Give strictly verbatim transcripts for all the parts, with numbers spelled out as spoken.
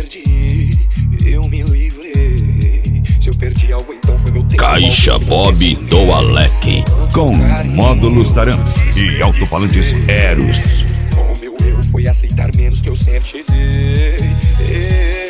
perdi, eu me livrei. Se eu perdi algo, então foi meu tempo. Caixa Bob do Alec, com módulos Taramps e alto-falantes Eros. O meu erro foi aceitar menos que eu sempre te dei.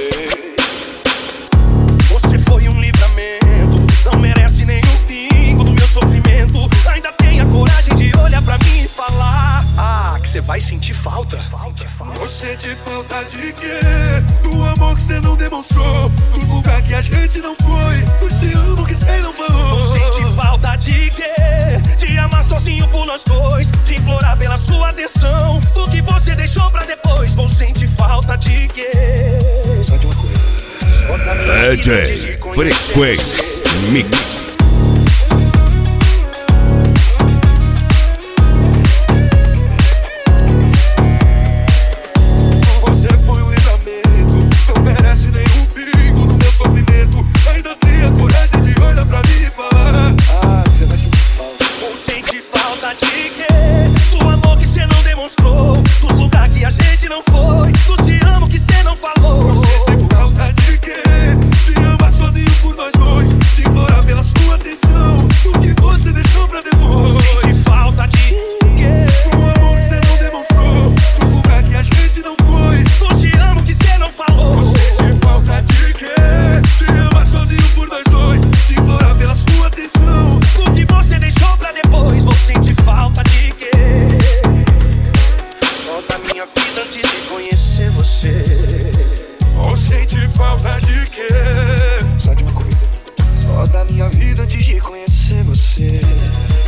Você foi um livramento, não merece nem um pingo do meu sofrimento. Ainda tem a coragem de olhar pra mim e falar: ah, que cê vai sentir falta. Vou sentir falta de quê? Do amor que cê não demonstrou, dos lugares que a gente não foi, do te amo que cê não falou. Vou sentir falta de quê? De amar sozinho por nós dois, de implorar pela sua atenção, do que você deixou pra depois. Vou sentir falta de quê? Só de uma coisa, só da minha D J Frequency Mix.